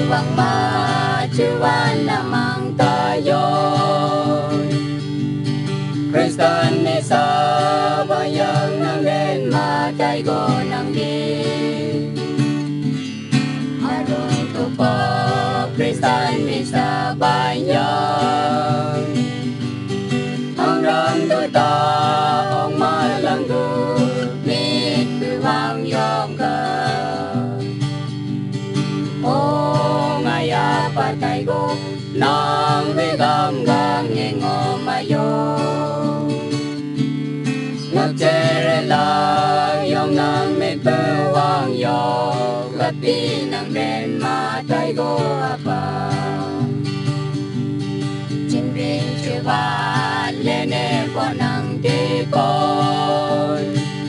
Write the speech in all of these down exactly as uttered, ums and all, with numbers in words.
vang ma chư van lamang tayo Kristan ni sa bayang ng ren matay ko ng di Harong tupo Kristan ni sa bayang Ang ramdo taong malanggo Mit buwang yong ka O ngaya patay ko Nang bigam gang ingo mayo Nagcherela yung nang may pewang yung Gabi ng ren matay ko apa Chinring chiwan lene ko ng tikon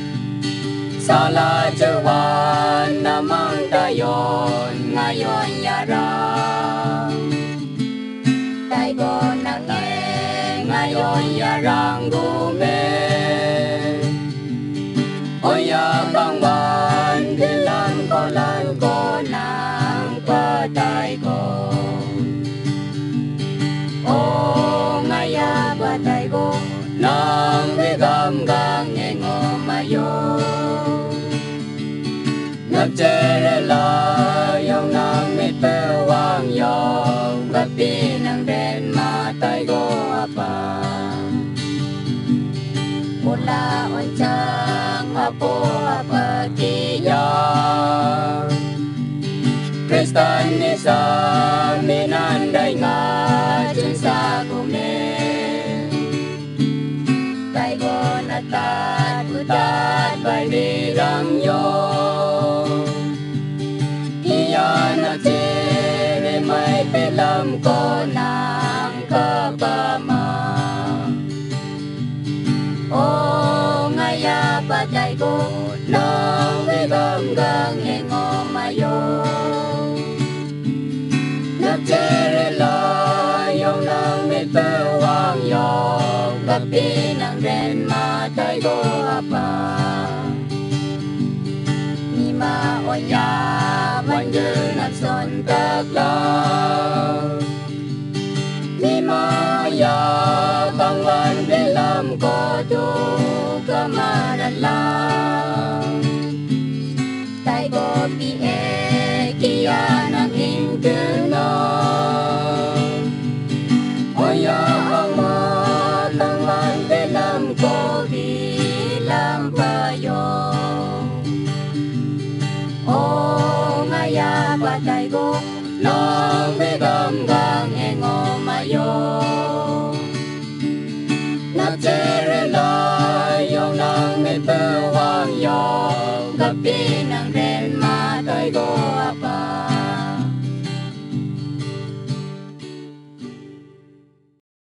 Sala chiwan namang tayon ngayon yarang Tay ko nang ngayon yarang gume Oya bangwan bilang kolan ko ng patay ko O ngaya patay ko ng bigam gang ingo mayo Nagcherela yung nang may pewang yung Gabi ng ren matay ko apa Mula onchang apo apatiya Kristan ni sa minanday nga dyan sa gumen Tay ko natat kutat bay dirang yun Iya na tiri may pilam ko ng kabama O ngaya patay ko nang bigam gang ingo mayo Nagcherela yung nang may pewang yung Gabi ng ren matay ko apa Ni maoya wanjun at son taglaw Ni maoya bangwan bilam ko tu kamaran lang Tay ko pie kiya ng hingkena Oya ang matangwan bilam ko bilang payo O ngaya patay ko nang bigam gang ingo mayo Nagcherela yung nang may